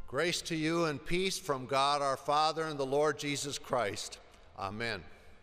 Grace to you and peace from God our Father and the Lord Jesus Christ. Amen.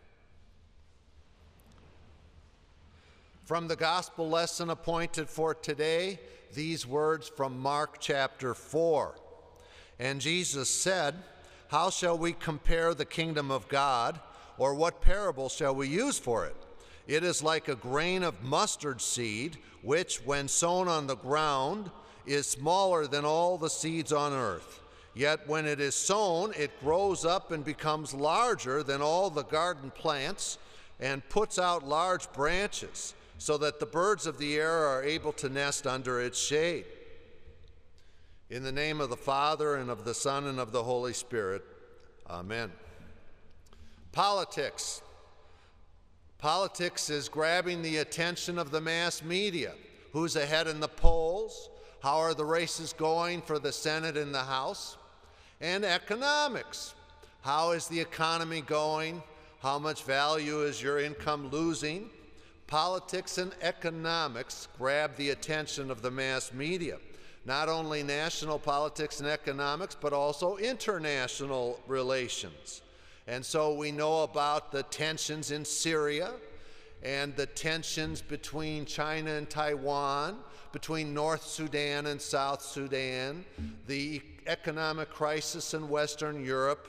From the gospel lesson appointed for today, these words from Mark chapter 4. And Jesus said, "How shall we compare the kingdom of God, or what parable shall we use for it? It is like a grain of mustard seed, which, when sown on the ground, is smaller than all the seeds on earth. Yet when it is sown, it grows up and becomes larger than all the garden plants and puts out large branches, so that the birds of the air are able to nest under its shade." In the name of the Father, and of the Son, and of the Holy Spirit. Amen. Politics. Politics is grabbing the attention of the mass media. Who's ahead in the polls? How are the races going for the Senate and the House? And economics. How is the economy going? How much value is your income losing? Politics and economics grab the attention of the mass media. Not only national politics and economics, but also international relations. And so we know about the tensions in Syria and the tensions between China and Taiwan, between North Sudan and South Sudan, the economic crisis in Western Europe.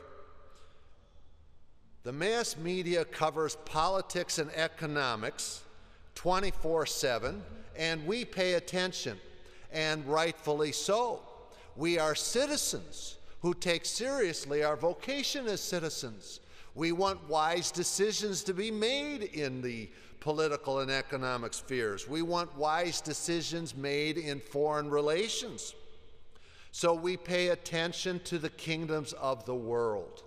The mass media covers politics and economics 24/7, and we pay attention, and rightfully so. We are citizens who take seriously our vocation as citizens. We want wise decisions to be made in the political and economic spheres. We want wise decisions made in foreign relations. So we pay attention to the kingdoms of the world.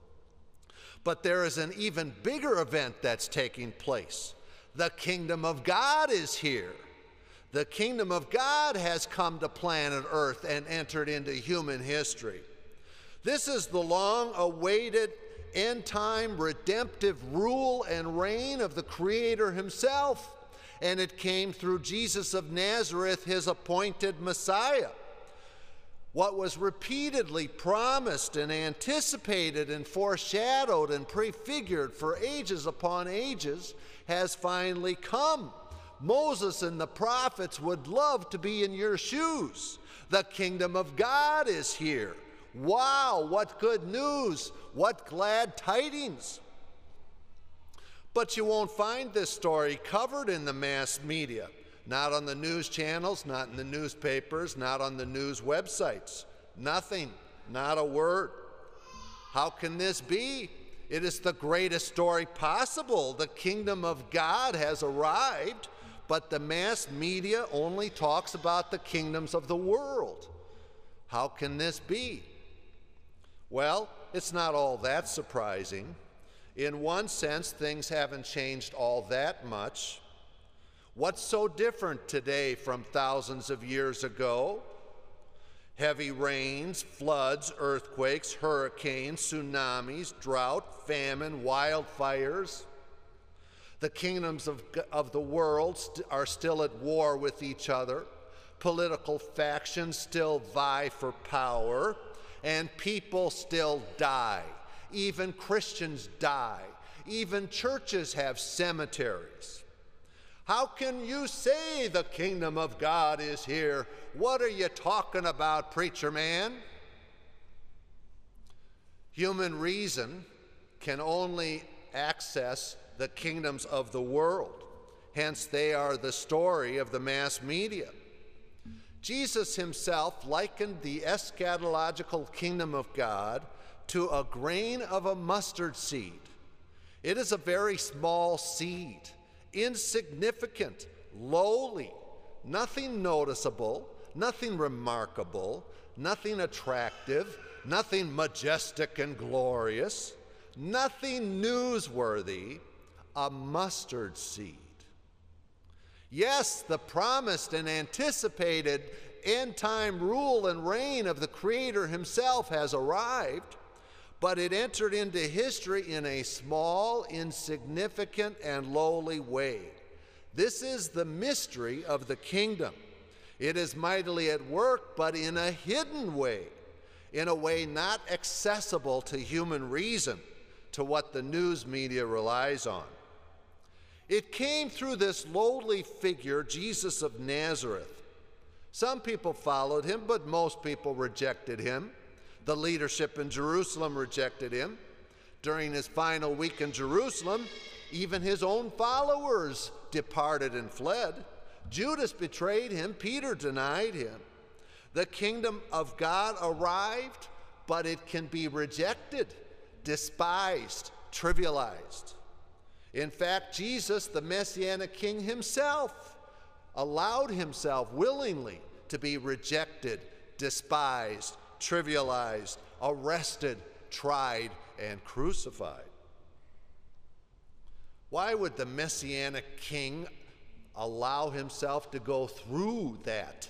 But there is an even bigger event that's taking place. The kingdom of God is here. The kingdom of God has come to planet Earth and entered into human history. This is the long-awaited end-time redemptive rule and reign of the Creator himself, and it came through Jesus of Nazareth, his appointed Messiah. What was repeatedly promised and anticipated and foreshadowed and prefigured for ages upon ages has finally come. Moses and the prophets would love to be in your shoes. The kingdom of God is here. Wow, what good news, what glad tidings. But you won't find this story covered in the mass media, not on the news channels, not in the newspapers, not on the news websites. Nothing, not a word. How can this be? It is the greatest story possible. The kingdom of God has arrived, but the mass media only talks about the kingdoms of the world. How can this be? Well, it's not all that surprising. In one sense, things haven't changed all that much. What's so different today from thousands of years ago? Heavy rains, floods, earthquakes, hurricanes, tsunamis, drought, famine, wildfires. The kingdoms of the world are still at war with each other. Political factions still vie for power. And people still die. Even Christians die. Even churches have cemeteries. How can you say the kingdom of God is here? What are you talking about, preacher man? Human reason can only access the kingdoms of the world. Hence, they are the story of the mass media. Jesus himself likened the eschatological kingdom of God to a grain of a mustard seed. It is a very small seed, insignificant, lowly, nothing noticeable, nothing remarkable, nothing attractive, nothing majestic and glorious, nothing newsworthy, a mustard seed. Yes, the promised and anticipated end-time rule and reign of the Creator himself has arrived, but it entered into history in a small, insignificant, and lowly way. This is the mystery of the kingdom. It is mightily at work, but in a hidden way. in a way not accessible to human reason, to what the news media relies on. It came through this lowly figure, Jesus of Nazareth. Some people followed him, but most people rejected him. The leadership in Jerusalem rejected him. During his final week in Jerusalem, even his own followers departed and fled. Judas betrayed him. Peter denied him. The kingdom of God arrived, but it can be rejected, despised, trivialized. In fact, Jesus, the Messianic King himself, allowed himself willingly to be rejected, despised, trivialized, arrested, tried, and crucified. Why would the Messianic King allow himself to go through that?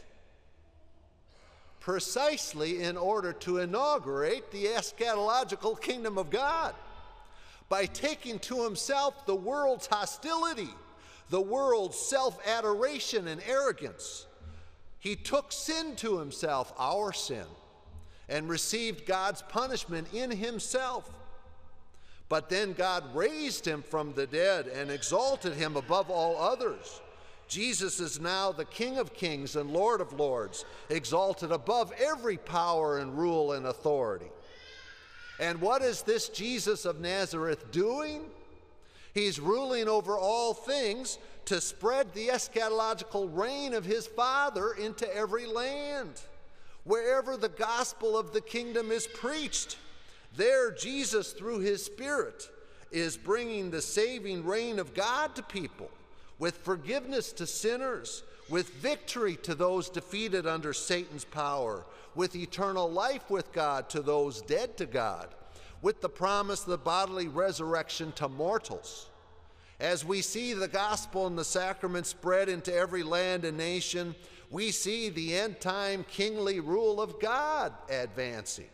Precisely in order to inaugurate the eschatological kingdom of God, by taking to himself the world's hostility, the world's self-adoration and arrogance. He took sin to himself, our sin, and received God's punishment in himself. But then God raised him from the dead and exalted him above all others. Jesus is now the King of kings and Lord of lords, exalted above every power and rule and authority. And what is this Jesus of Nazareth doing? He's ruling over all things to spread the eschatological reign of his Father into every land. Wherever the gospel of the kingdom is preached, there Jesus, through his Spirit, is bringing the saving reign of God to people, with forgiveness to sinners, with victory to those defeated under Satan's power, with eternal life with God to those dead to God, with the promise of the bodily resurrection to mortals. As we see the gospel and the sacrament spread into every land and nation, we see the end-time kingly rule of God advancing.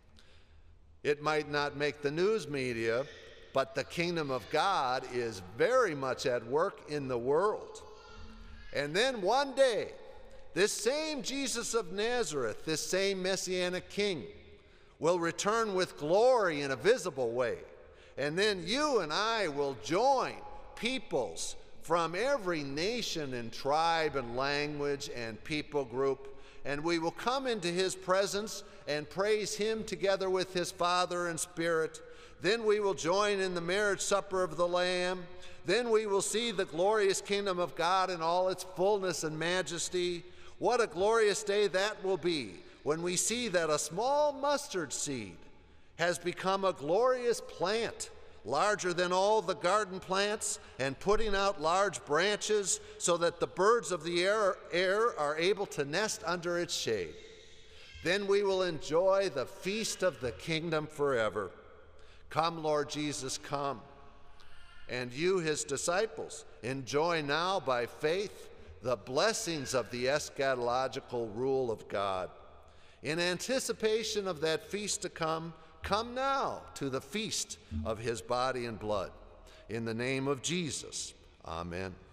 It might not make the news media, but the kingdom of God is very much at work in the world. And then one day, this same Jesus of Nazareth, this same Messianic King, will return with glory in a visible way. And then you and I will join peoples from every nation and tribe and language and people group, and we will come into his presence and praise him together with his Father and Spirit. Then we will join in the marriage supper of the Lamb. Then we will see the glorious kingdom of God in all its fullness and majesty. What a glorious day that will be when we see that a small mustard seed has become a glorious plant, larger than all the garden plants, and putting out large branches so that the birds of the air are able to nest under its shade. Then we will enjoy the feast of the kingdom forever. Come, Lord Jesus, come. And you, his disciples, enjoy now by faith the blessings of the eschatological rule of God. In anticipation of that feast to come, come now to the feast of his body and blood. In the name of Jesus, amen.